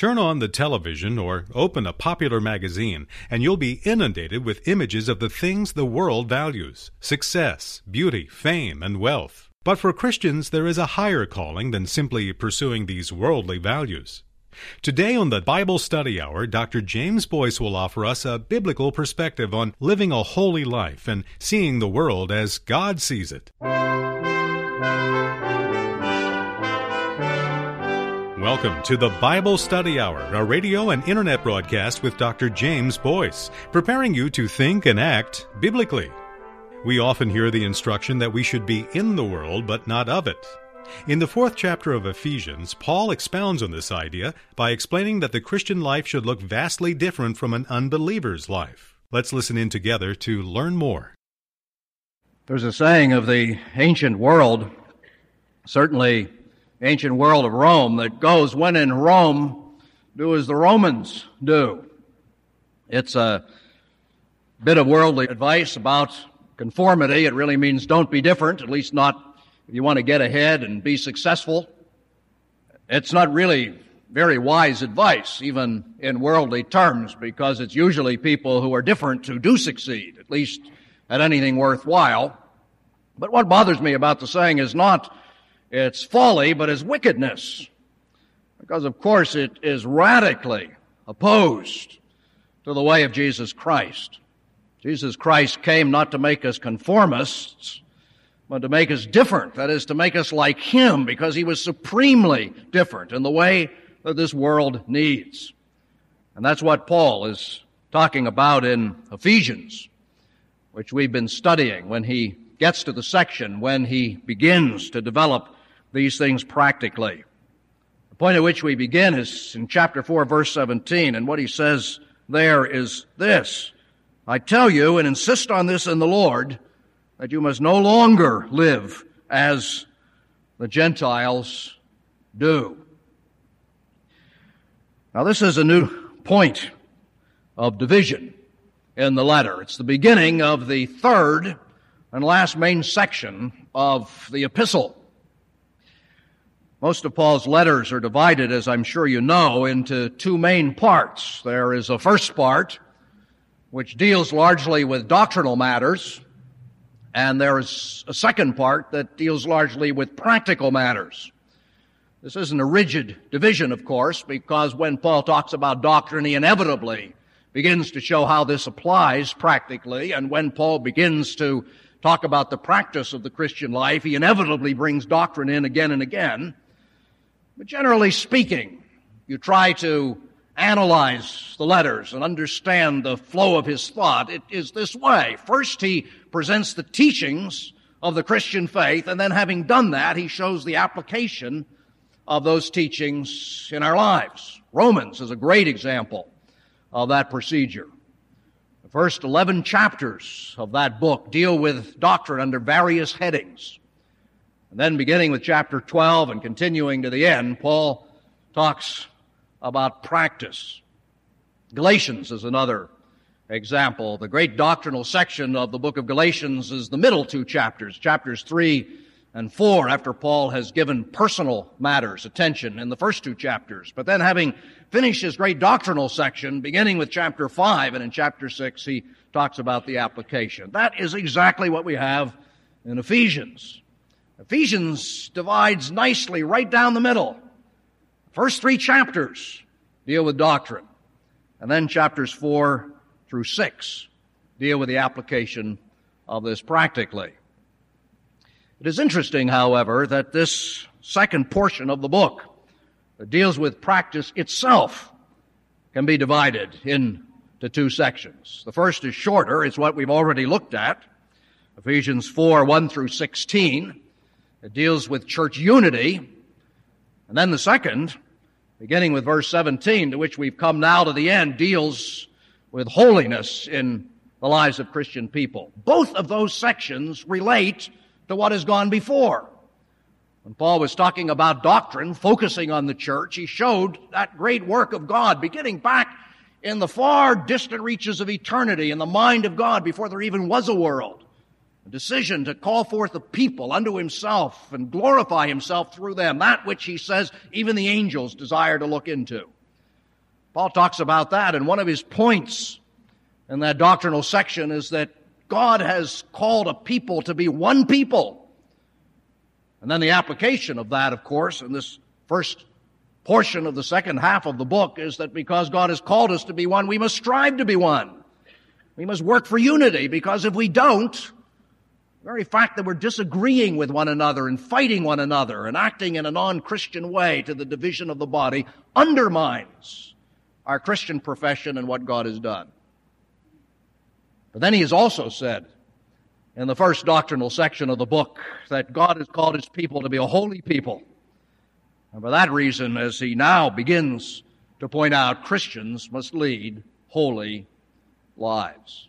Turn on the television or open a popular magazine, and you'll be inundated with images of the things the world values: success, beauty, fame, and wealth. But for Christians, there is a higher calling than simply pursuing these worldly values. Today on the Bible Study Hour, Dr. James Boyce will offer us a biblical perspective on living a holy life and seeing the world as God sees it. Welcome to the Bible Study Hour, a radio and internet broadcast with Dr. James Boyce, preparing you to think and act biblically. We often hear the instruction that we should be in the world, but not of it. In the 4th chapter of Ephesians, Paul expounds on this idea by explaining that the Christian life should look vastly different from an unbeliever's life. Let's listen in together to learn more. There's a saying of the ancient world, certainly ancient world of Rome, that goes, when in Rome, do as the Romans do. It's a bit of worldly advice about conformity. It really means don't be different, at least not if you want to get ahead and be successful. It's not really very wise advice, even in worldly terms, because it's usually people who are different who do succeed, at least at anything worthwhile. But what bothers me about the saying is not its folly, but its wickedness. Because, of course, it is radically opposed to the way of Jesus Christ. Jesus Christ came not to make us conformists, but to make us different. That is, to make us like Him, because He was supremely different in the way that this world needs. And that's what Paul is talking about in Ephesians, which we've been studying when he gets to the section when he begins to develop these things practically. The point at which we begin is in chapter 4, verse 17, and what he says there is this: I tell you, and insist on this in the Lord, that you must no longer live as the Gentiles do. Now, this is a new point of division in the letter. It's the beginning of the third and last main section of the epistle. Most of Paul's letters are divided, as I'm sure you know, into two main parts. There is a first part, which deals largely with doctrinal matters, and there is a second part that deals largely with practical matters. This isn't a rigid division, of course, because when Paul talks about doctrine, he inevitably begins to show how this applies practically, and when Paul begins to talk about the practice of the Christian life, he inevitably brings doctrine in again and again. But generally speaking, you try to analyze the letters and understand the flow of his thought. It is this way. First, he presents the teachings of the Christian faith, and then having done that, he shows the application of those teachings in our lives. Romans is a great example of that procedure. The first 11 chapters of that book deal with doctrine under various headings. And then beginning with chapter 12 and continuing to the end, Paul talks about practice. Galatians is another example. The great doctrinal section of the book of Galatians is the middle two chapters, chapters 3 and 4, after Paul has given personal matters attention in the first two chapters. But then having finished his great doctrinal section, beginning with chapter 5 and in chapter 6, he talks about the application. That is exactly what we have in Ephesians. Ephesians divides nicely right down the middle. First 3 chapters deal with doctrine, and then chapters 4 through 6 deal with the application of this practically. It is interesting, however, that this second portion of the book that deals with practice itself can be divided into 2 sections. The first is shorter. It's what we've already looked at, Ephesians 4, 1 through 16. It deals with church unity. And then the second, beginning with verse 17, to which we've come now to the end, deals with holiness in the lives of Christian people. Both of those sections relate to what has gone before. When Paul was talking about doctrine, focusing on the church, he showed that great work of God beginning back in the far distant reaches of eternity in the mind of God before there even was a world. A decision to call forth a people unto himself and glorify himself through them, that which he says even the angels desire to look into. Paul talks about that, and one of his points in that doctrinal section is that God has called a people to be one people. And then the application of that, of course, in this first portion of the second half of the book is that because God has called us to be one, we must strive to be one. We must work for unity, because if we don't, the very fact that we're disagreeing with one another and fighting one another and acting in a non-Christian way to the division of the body undermines our Christian profession and what God has done. But then he has also said in the first doctrinal section of the book that God has called his people to be a holy people. And for that reason, as he now begins to point out, Christians must lead holy lives.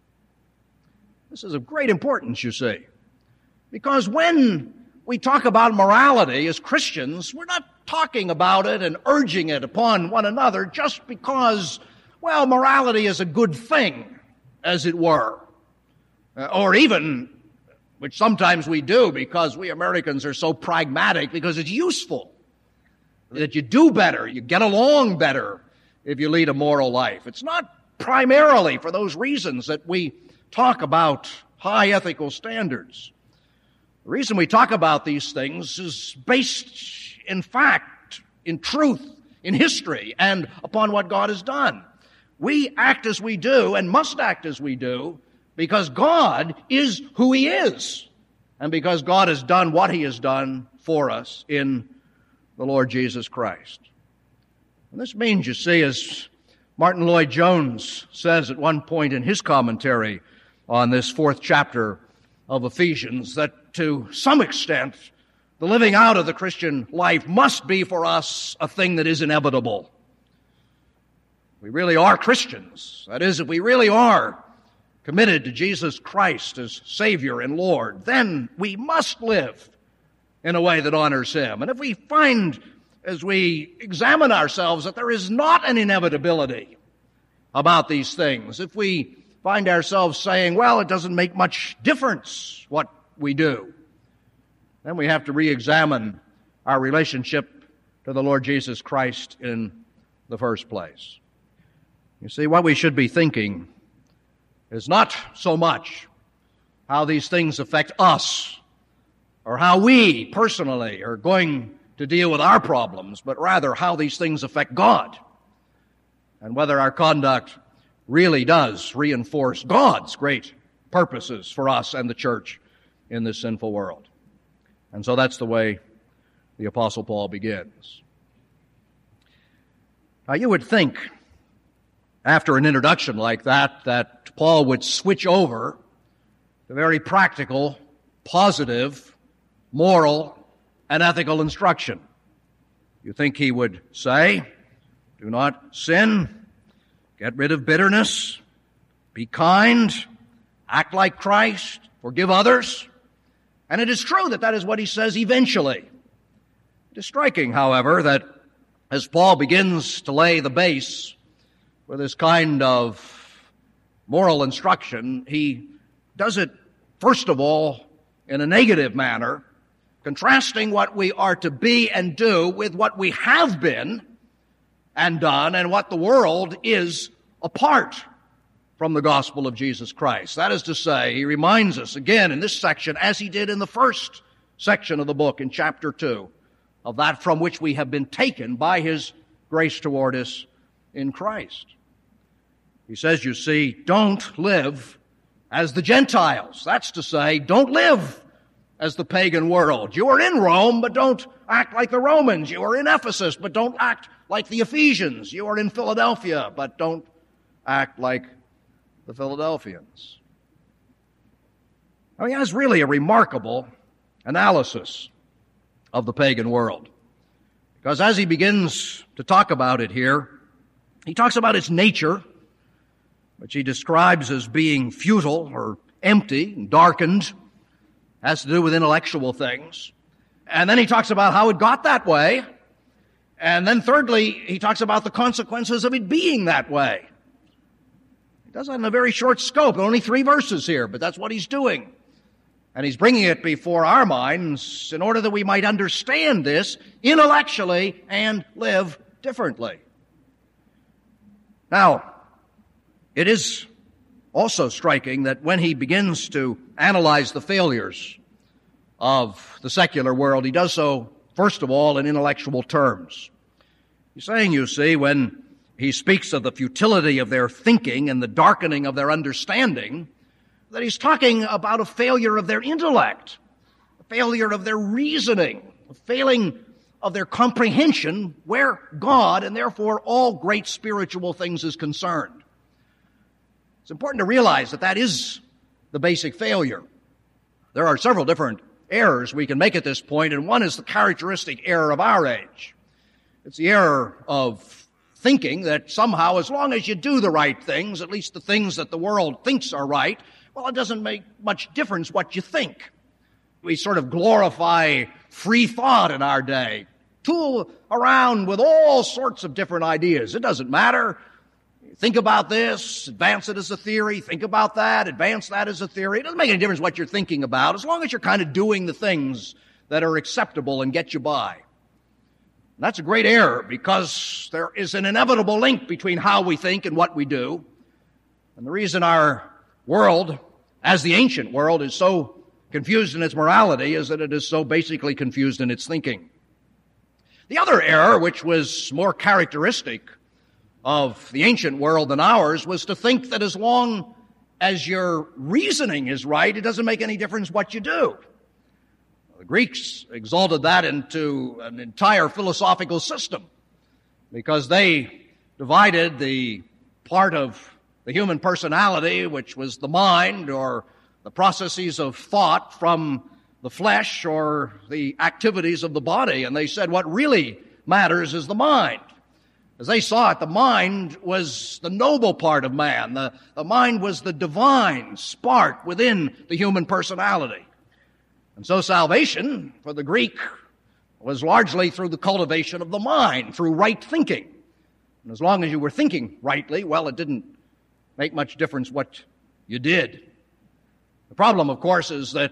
This is of great importance, you see, because when we talk about morality as Christians, we're not talking about it and urging it upon one another just because, well, morality is a good thing, as it were. Or even, which sometimes we do because we Americans are so pragmatic, because it's useful, that you do better, you get along better if you lead a moral life. It's not primarily for those reasons that we talk about high ethical standards. The reason we talk about these things is based in fact, in truth, in history, and upon what God has done. We act as we do and must act as we do because God is who He is, and because God has done what He has done for us in the Lord Jesus Christ. And this means, you see, as Martin Lloyd-Jones says at one point in his commentary on this fourth chapter of Ephesians, that to some extent, the living out of the Christian life must be for us a thing that is inevitable. We really are Christians. That is, if we really are committed to Jesus Christ as Savior and Lord, then we must live in a way that honors Him. And if we find, as we examine ourselves, that there is not an inevitability about these things, if we find ourselves saying, well, it doesn't make much difference what we do, then we have to re-examine our relationship to the Lord Jesus Christ in the first place. You see, what we should be thinking is not so much how these things affect us or how we personally are going to deal with our problems, but rather how these things affect God and whether our conduct really does reinforce God's great purposes for us and the church in this sinful world. And so that's the way the Apostle Paul begins. Now, you would think, after an introduction like that, that Paul would switch over to very practical, positive, moral, and ethical instruction. You think he would say, do not sin, get rid of bitterness, be kind, act like Christ, forgive others. And it is true that that is what he says eventually. It is striking, however, that as Paul begins to lay the base for this kind of moral instruction, he does it, first of all, in a negative manner, contrasting what we are to be and do with what we have been and done and what the world is apart from the gospel of Jesus Christ. That is to say, he reminds us again in this section, as he did in the first section of the book in chapter 2, of that from which we have been taken by his grace toward us in Christ. He says, you see, don't live as the Gentiles. That's to say, don't live as the pagan world. You are in Rome, but don't act like the Romans. You are in Ephesus, but don't act like the Ephesians. You are in Philadelphia, but don't act like the Philadelphians. Now, he has really a remarkable analysis of the pagan world. Because as he begins to talk about it here, he talks about its nature, which he describes as being futile or empty and darkened, has to do with intellectual things. And then he talks about how it got that way. And then thirdly, he talks about the consequences of it being that way. He does that in a very short scope, only 3 verses here, but that's what he's doing. And he's bringing it before our minds in order that we might understand this intellectually and live differently. Now, it is also striking that when he begins to analyze the failures of the secular world, he does so, first of all, in intellectual terms. He's saying, you see, when he speaks of the futility of their thinking and the darkening of their understanding, that he's talking about a failure of their intellect, a failure of their reasoning, a failing of their comprehension where God and therefore all great spiritual things is concerned. It's important to realize that that is the basic failure. There are several different errors we can make at this point, and one is the characteristic error of our age. It's the error of thinking that somehow, as long as you do the right things, at least the things that the world thinks are right, well, it doesn't make much difference what you think. We sort of glorify free thought in our day, tool around with all sorts of different ideas. It doesn't matter. Think about this, advance it as a theory, think about that, advance that as a theory. It doesn't make any difference what you're thinking about, as long as you're kind of doing the things that are acceptable and get you by. And that's a great error, because there is an inevitable link between how we think and what we do. And the reason our world, as the ancient world, is so confused in its morality is that it is so basically confused in its thinking. The other error, which was more characteristic of the ancient world than ours, was to think that as long as your reasoning is right, it doesn't make any difference what you do. The Greeks exalted that into an entire philosophical system, because they divided the part of the human personality, which was the mind or the processes of thought, from the flesh or the activities of the body. And they said what really matters is the mind. As they saw it, the mind was the noble part of man. The mind was the divine spark within the human personality. And so salvation, for the Greek, was largely through the cultivation of the mind, through right thinking. And as long as you were thinking rightly, well, it didn't make much difference what you did. The problem, of course, is that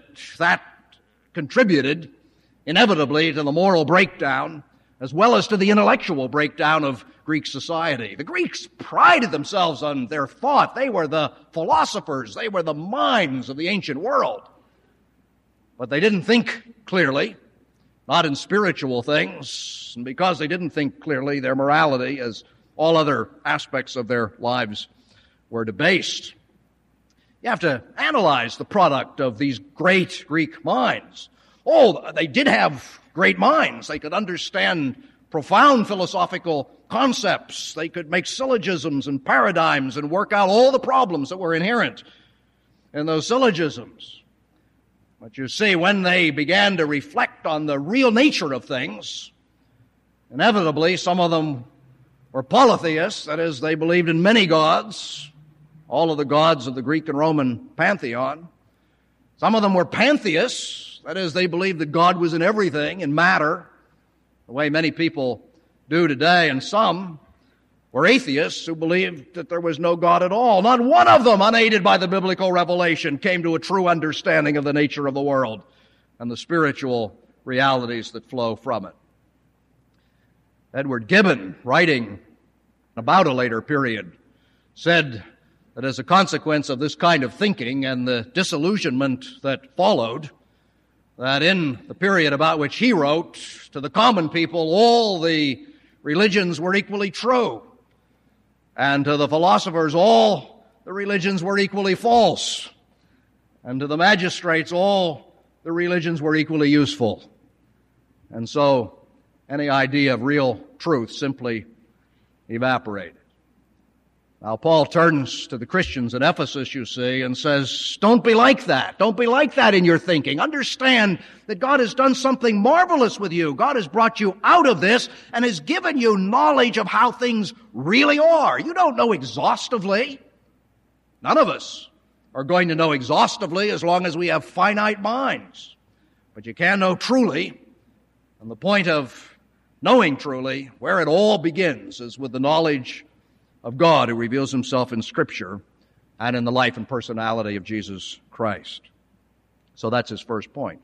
contributed inevitably to the moral breakdown, as well as to the intellectual breakdown of Greek society. The Greeks prided themselves on their thought. They were the philosophers. They were the minds of the ancient world. But they didn't think clearly, not in spiritual things. And because they didn't think clearly, their morality, as all other aspects of their lives, were debased. You have to analyze the product of these great Greek minds. Oh, they did have great minds. They could understand profound philosophical concepts. They could make syllogisms and paradigms and work out all the problems that were inherent in those syllogisms. But you see, when they began to reflect on the real nature of things, inevitably some of them were polytheists, that is, they believed in many gods, all of the gods of the Greek and Roman pantheon. Some of them were pantheists, that is, they believed that God was in everything, in matter, the way many people do today. And some were atheists who believed that there was no God at all. Not one of them, unaided by the biblical revelation, came to a true understanding of the nature of the world and the spiritual realities that flow from it. Edward Gibbon, writing about a later period, said that as a consequence of this kind of thinking and the disillusionment that followed, that in the period about which he wrote, to the common people, all the religions were equally true. And to the philosophers, all the religions were equally false. And to the magistrates, all the religions were equally useful. And so any idea of real truth simply evaporated. Now, Paul turns to the Christians at Ephesus, you see, and says, don't be like that. Don't be like that in your thinking. Understand that God has done something marvelous with you. God has brought you out of this and has given you knowledge of how things really are. You don't know exhaustively. None of us are going to know exhaustively as long as we have finite minds. But you can know truly, and the point of knowing truly, where it all begins, is with the knowledge of God who reveals himself in Scripture and in the life and personality of Jesus Christ. So that's his first point.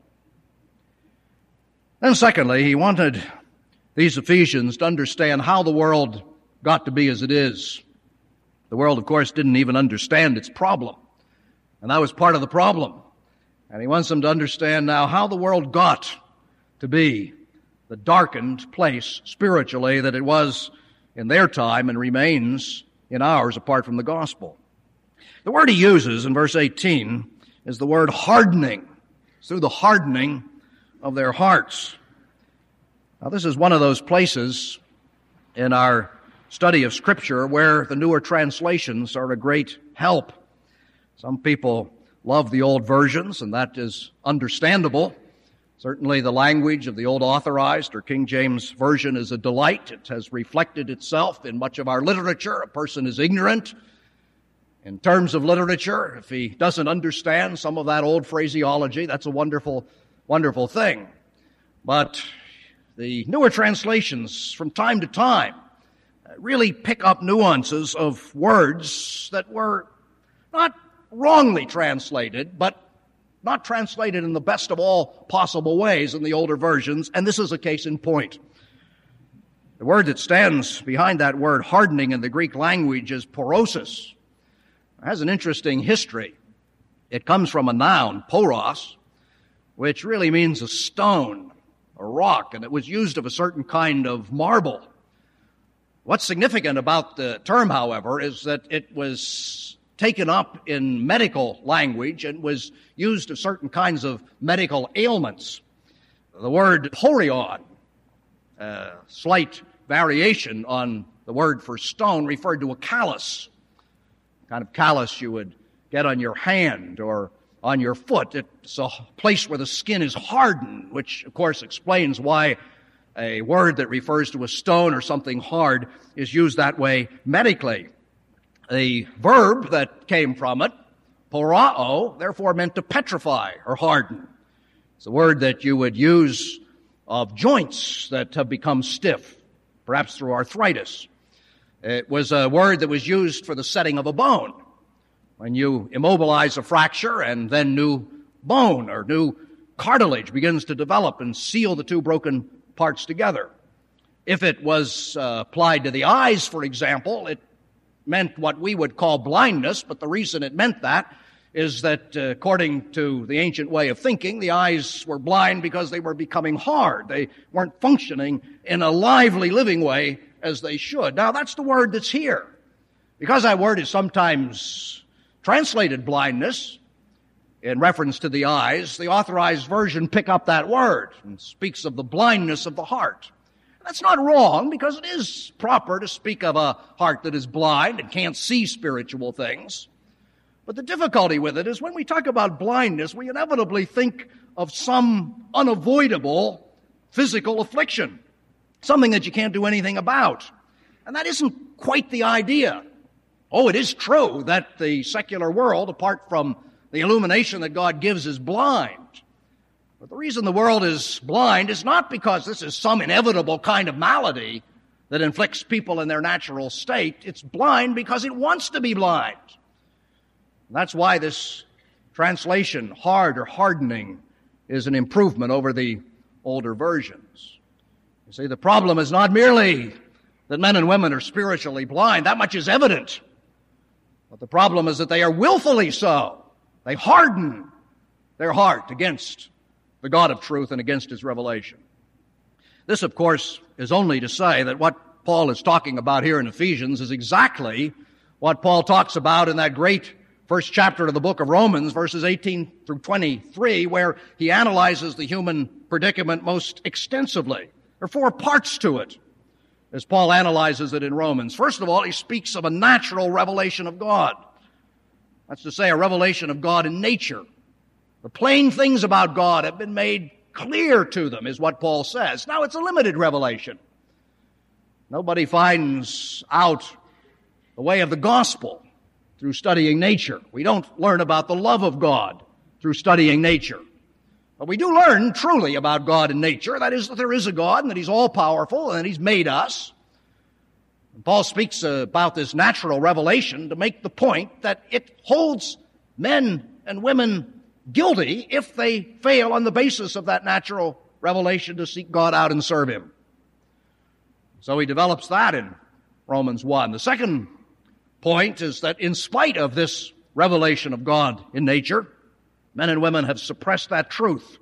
Then secondly, he wanted these Ephesians to understand how the world got to be as it is. The world, of course, didn't even understand its problem. And that was part of the problem. And he wants them to understand now how the world got to be the darkened place spiritually that it was in their time and remains in ours apart from the gospel. The word he uses in verse 18 is the word hardening. It's through the hardening of their hearts. Now, this is one of those places in our study of Scripture where the newer translations are a great help. Some people love the old versions, and that is understandable. Certainly the language of the Old Authorized or King James Version is a delight. It has reflected itself in much of our literature. A person is ignorant in terms of literature. If he doesn't understand some of that old phraseology, that's a wonderful, wonderful thing. But the newer translations from time to time really pick up nuances of words that were not wrongly translated, but not translated in the best of all possible ways in the older versions, and this is a case in point. The word that stands behind that word hardening in the Greek language is porosis. It has an interesting history. It comes from a noun, poros, which really means a stone, a rock, and it was used of a certain kind of marble. What's significant about the term, however, is that it was taken up in medical language and was used of certain kinds of medical ailments. The word porion, a slight variation on the word for stone, referred to a callus, kind of callus you would get on your hand or on your foot. It's a place where the skin is hardened, which of course explains why a word that refers to a stone or something hard is used that way medically. The verb that came from it, porao, therefore meant to petrify or harden. It's a word that you would use of joints that have become stiff, perhaps through arthritis. It was a word that was used for the setting of a bone. When you immobilize a fracture and then new bone or new cartilage begins to develop and seal the two broken parts together. If it was applied to the eyes, for example, it meant what we would call blindness, but the reason it meant that is that according to the ancient way of thinking, the eyes were blind because they were becoming hard. They weren't functioning in a lively, living way as they should. Now, that's the word that's here. Because that word is sometimes translated blindness in reference to the eyes, the Authorized Version pick up that word and speaks of the blindness of the heart. That's not wrong, because it is proper to speak of a heart that is blind and can't see spiritual things. But the difficulty with it is when we talk about blindness, we inevitably think of some unavoidable physical affliction, something that you can't do anything about. And that isn't quite the idea. Oh, it is true that the secular world, apart from the illumination that God gives, is blind. But the reason the world is blind is not because this is some inevitable kind of malady that inflicts people in their natural state. It's blind because it wants to be blind. And that's why this translation, hard or hardening, is an improvement over the older versions. You see, the problem is not merely that men and women are spiritually blind. That much is evident. But the problem is that they are willfully so. They harden their heart against the God of truth and against His revelation. This, of course, is only to say that what Paul is talking about here in Ephesians is exactly what Paul talks about in that great first chapter of the book of Romans, verses 18 through 23, where he analyzes the human predicament most extensively. There are 4 parts to it, as Paul analyzes it in Romans. First of all, he speaks of a natural revelation of God. That's to say, a revelation of God in nature. The plain things about God have been made clear to them, is what Paul says. Now, it's a limited revelation. Nobody finds out the way of the gospel through studying nature. We don't learn about the love of God through studying nature. But we do learn truly about God and nature. That is, that there is a God and that He's all-powerful and that He's made us. And Paul speaks about this natural revelation to make the point that it holds men and women guilty if they fail on the basis of that natural revelation to seek God out and serve Him. So he develops that in Romans 1. The second point is that in spite of this revelation of God in nature, men and women have suppressed that truth.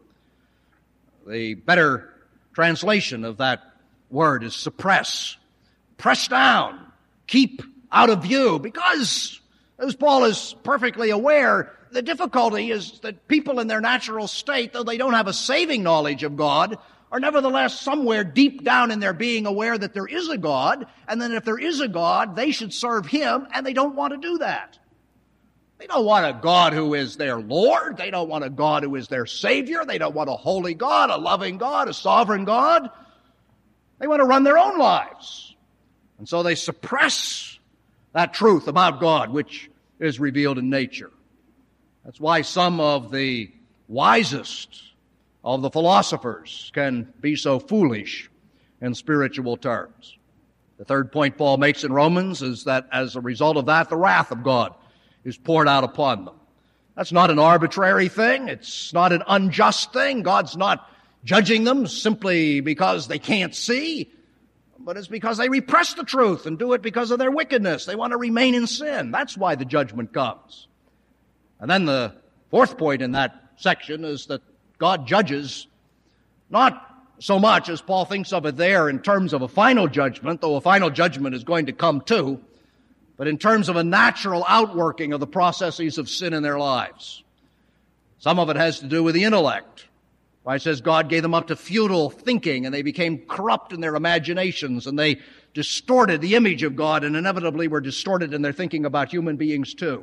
The better translation of that word is suppress. Press down. Keep out of view. Because, as Paul is perfectly aware, the difficulty is that people in their natural state, though they don't have a saving knowledge of God, are nevertheless somewhere deep down in their being aware that there is a God, and then if there is a God, they should serve Him, and they don't want to do that. They don't want a God who is their Lord. They don't want a God who is their Savior. They don't want a holy God, a loving God, a sovereign God. They want to run their own lives. And so they suppress that truth about God which is revealed in nature. That's why some of the wisest of the philosophers can be so foolish in spiritual terms. The third point Paul makes in Romans is that as a result of that, the wrath of God is poured out upon them. That's not an arbitrary thing. It's not an unjust thing. God's not judging them simply because they can't see, but it's because they repress the truth and do it because of their wickedness. They want to remain in sin. That's why the judgment comes. And then the fourth point in that section is that God judges not so much as Paul thinks of it there in terms of a final judgment, though a final judgment is going to come too, but in terms of a natural outworking of the processes of sin in their lives. Some of it has to do with the intellect. Why it says God gave them up to futile thinking, and they became corrupt in their imaginations, and they distorted the image of God, and inevitably were distorted in their thinking about human beings too.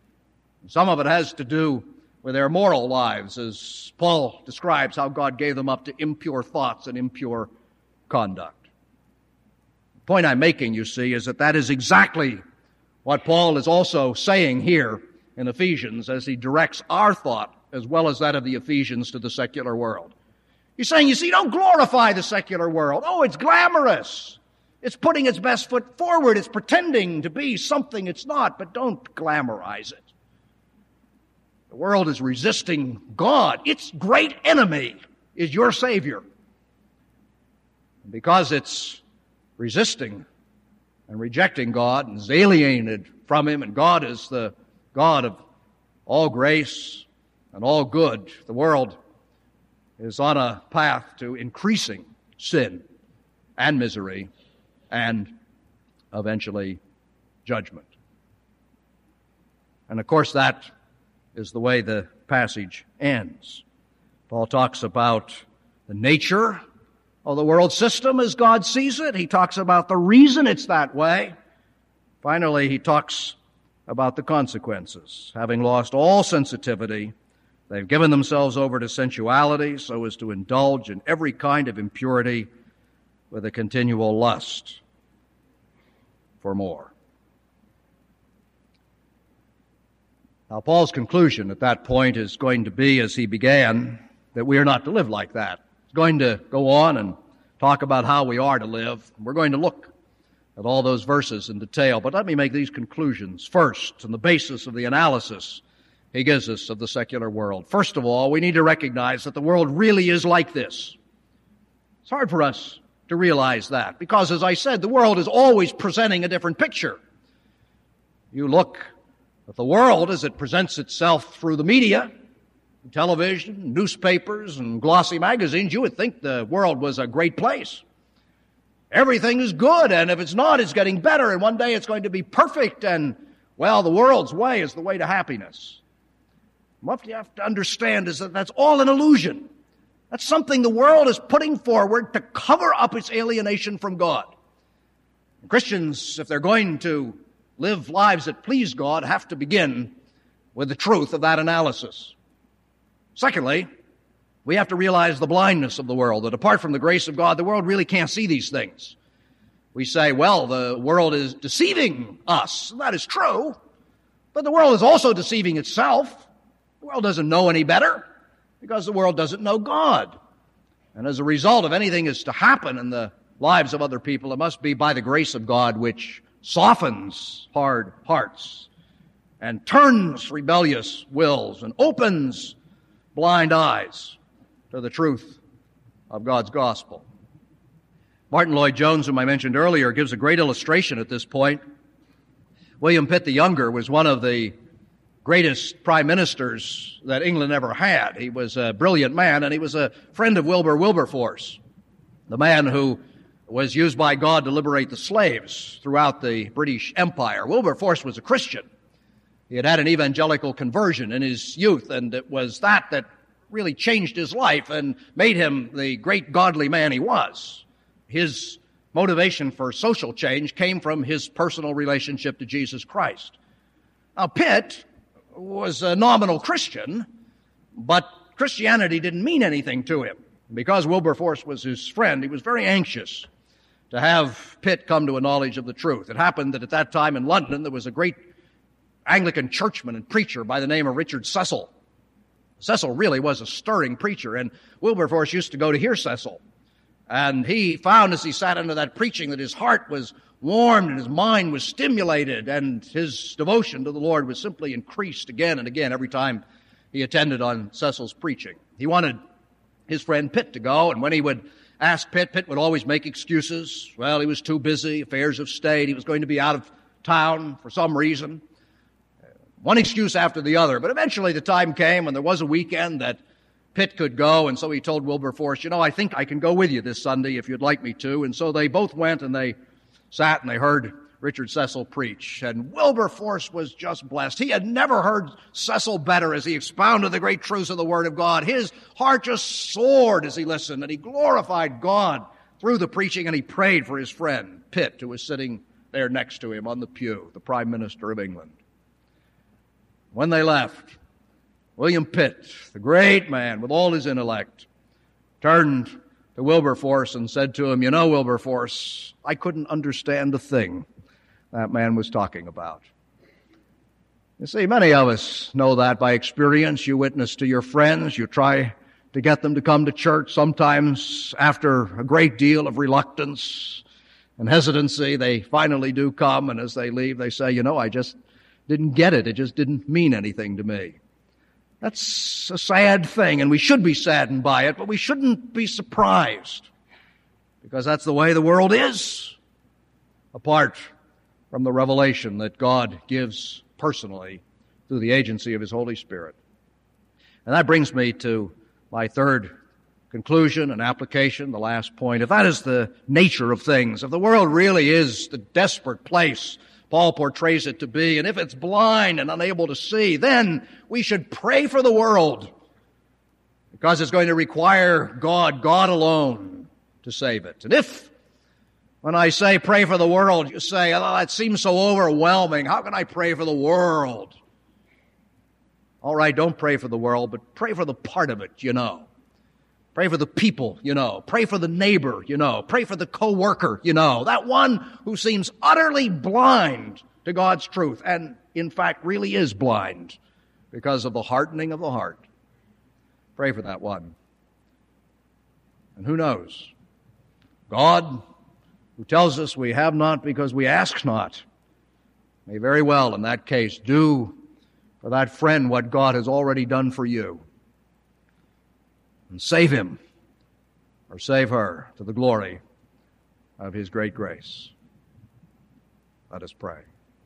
Some of it has to do with their moral lives, as Paul describes how God gave them up to impure thoughts and impure conduct. The point I'm making, you see, is that is exactly what Paul is also saying here in Ephesians as he directs our thought as well as that of the Ephesians to the secular world. He's saying, you see, don't glorify the secular world. Oh, it's glamorous. It's putting its best foot forward. It's pretending to be something it's not, but don't glamorize it. The world is resisting God. Its great enemy is your Savior. And because it's resisting and rejecting God and is alienated from Him, and God is the God of all grace and all good, the world is on a path to increasing sin and misery and eventually judgment. And of course that is the way the passage ends. Paul talks about the nature of the world system as God sees it. He talks about the reason it's that way. Finally, he talks about the consequences. Having lost all sensitivity, they've given themselves over to sensuality so as to indulge in every kind of impurity with a continual lust for more. Now, Paul's conclusion at that point is going to be, as he began, that we are not to live like that. He's going to go on and talk about how we are to live. We're going to look at all those verses in detail, but let me make these conclusions first on the basis of the analysis he gives us of the secular world. First of all, we need to recognize that the world really is like this. It's hard for us to realize that because, as I said, the world is always presenting a different picture. You look at the world as it presents itself through the media, television, newspapers, and glossy magazines, you would think the world was a great place. Everything is good, and if it's not, it's getting better, and one day it's going to be perfect, and, well, the world's way is the way to happiness. What you have to understand is that that's all an illusion. That's something the world is putting forward to cover up its alienation from God. And Christians, if they're going to live lives that please God, have to begin with the truth of that analysis. Secondly, we have to realize the blindness of the world, that apart from the grace of God, the world really can't see these things. We say, well, the world is deceiving us. That is true, but the world is also deceiving itself. The world doesn't know any better because the world doesn't know God. And as a result, if anything is to happen in the lives of other people, it must be by the grace of God, which softens hard hearts and turns rebellious wills and opens blind eyes to the truth of God's gospel. Martin Lloyd-Jones, whom I mentioned earlier, gives a great illustration at this point William Pitt the Younger was one of the greatest prime ministers that England ever had. He was a brilliant man, and he was a friend of Wilberforce, the man who was used by God to liberate the slaves throughout the British Empire. Wilberforce was a Christian. He had had an evangelical conversion in his youth, and it was that really changed his life and made him the great godly man he was. His motivation for social change came from his personal relationship to Jesus Christ. Now, Pitt was a nominal Christian, but Christianity didn't mean anything to him. Because Wilberforce was his friend, he was very anxious to have Pitt come to a knowledge of the truth. It happened that at that time in London there was a great Anglican churchman and preacher by the name of Richard Cecil. Cecil really was a stirring preacher, and Wilberforce used to go to hear Cecil. And he found as he sat under that preaching that his heart was warmed and his mind was stimulated, and his devotion to the Lord was simply increased again and again every time he attended on Cecil's preaching. He wanted his friend Pitt to go, and when he would ask Pitt, Pitt would always make excuses. Well, he was too busy, affairs of state, he was going to be out of town for some reason. One excuse after the other, but eventually the time came when there was a weekend that Pitt could go, and so he told Wilberforce, I think I can go with you this Sunday if you'd like me to. And so they both went, and they sat and they heard Richard Cecil preach. And Wilberforce was just blessed. He had never heard Cecil better as he expounded the great truths of the Word of God. His heart just soared as he listened, and he glorified God through the preaching, and he prayed for his friend Pitt, who was sitting there next to him on the pew, the Prime Minister of England. When they left, William Pitt, the great man with all his intellect, turned to Wilberforce and said to him, Wilberforce, I couldn't understand a thing that man was talking about. You see, many of us know that by experience. You witness to your friends, you try to get them to come to church. Sometimes after a great deal of reluctance and hesitancy, they finally do come, and as they leave, they say, I just didn't get it. It just didn't mean anything to me. That's a sad thing, and we should be saddened by it, but we shouldn't be surprised, because that's the way the world is, apart from the revelation that God gives personally through the agency of His Holy Spirit. And that brings me to my third conclusion and application, the last point. If that is the nature of things, if the world really is the desperate place Paul portrays it to be, and if it's blind and unable to see, then we should pray for the world, because it's going to require God alone, to save it. And if, when I say pray for the world, you say, that seems so overwhelming. How can I pray for the world? All right, don't pray for the world, but pray for the part of it, Pray for the people, Pray for the neighbor, Pray for the co-worker, That one who seems utterly blind to God's truth, and in fact really is blind because of the hardening of the heart. Pray for that one. And who knows? God, who tells us we have not because we ask not, may very well in that case do for that friend what God has already done for you. And save him, or save her, to the glory of His great grace. Let us pray.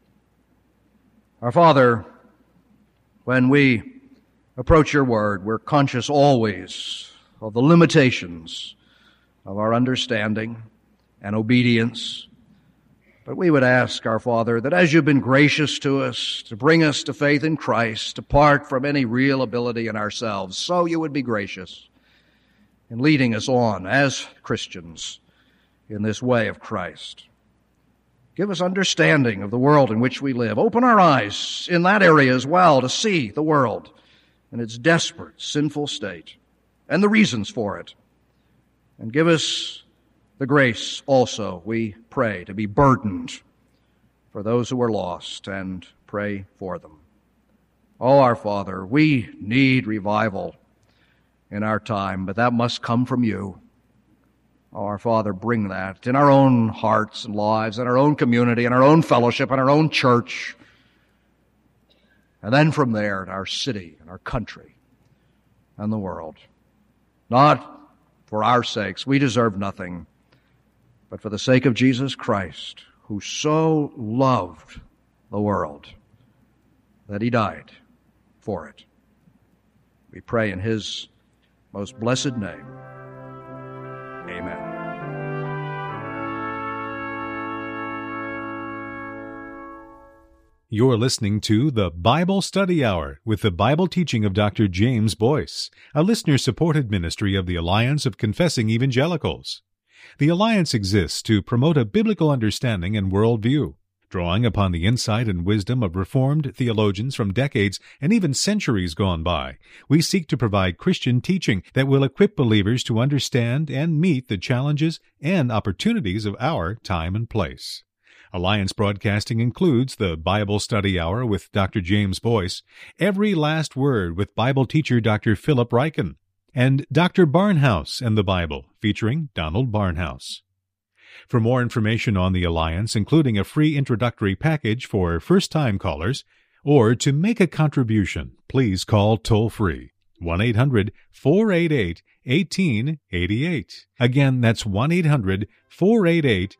Our Father, when we approach Your Word, we're conscious always of the limitations of our understanding and obedience. But we would ask, our Father, that as You've been gracious to us to bring us to faith in Christ, apart from any real ability in ourselves, so You would be gracious in leading us on as Christians in this way of Christ. Give us understanding of the world in which we live. Open our eyes in that area as well to see the world in its desperate, sinful state and the reasons for it. And give us the grace also, we pray, to be burdened for those who are lost and pray for them. Oh, our Father, we need revival in our time, but that must come from You. Oh, our Father, bring that in our own hearts and lives, in our own community, in our own fellowship, in our own church, and then from there in our city, in our country, and the world. Not for our sakes, we deserve nothing, but for the sake of Jesus Christ, who so loved the world, that he died for it. We pray in his most blessed name. Amen. You're listening to the Bible Study Hour with the Bible teaching of Dr. James Boyce, a listener-supported ministry of the Alliance of Confessing Evangelicals. The Alliance exists to promote a biblical understanding and worldview, drawing upon the insight and wisdom of Reformed theologians from decades and even centuries gone by. We seek to provide Christian teaching that will equip believers to understand and meet the challenges and opportunities of our time and place. Alliance Broadcasting includes the Bible Study Hour with Dr. James Boyce, Every Last Word with Bible teacher Dr. Philip Ryken, and Dr. Barnhouse and the Bible, featuring Donald Barnhouse. For more information on the Alliance, including a free introductory package for first-time callers, or to make a contribution, please call toll-free 1-800-488-1888. Again, that's 1-800-488-1888.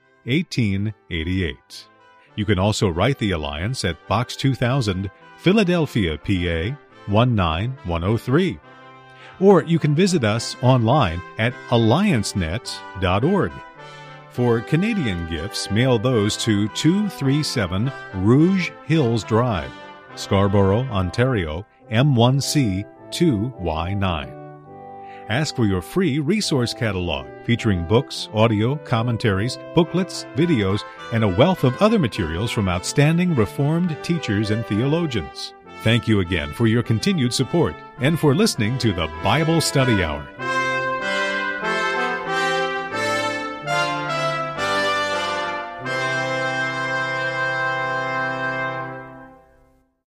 You can also write the Alliance at Box 2000, Philadelphia, PA 19103. Or you can visit us online at alliancenet.org. For Canadian gifts, mail those to 237 Rouge Hills Drive, Scarborough, Ontario, M1C 2Y9. Ask for your free resource catalog featuring books, audio, commentaries, booklets, videos, and a wealth of other materials from outstanding Reformed teachers and theologians. Thank you again for your continued support and for listening to the Bible Study Hour.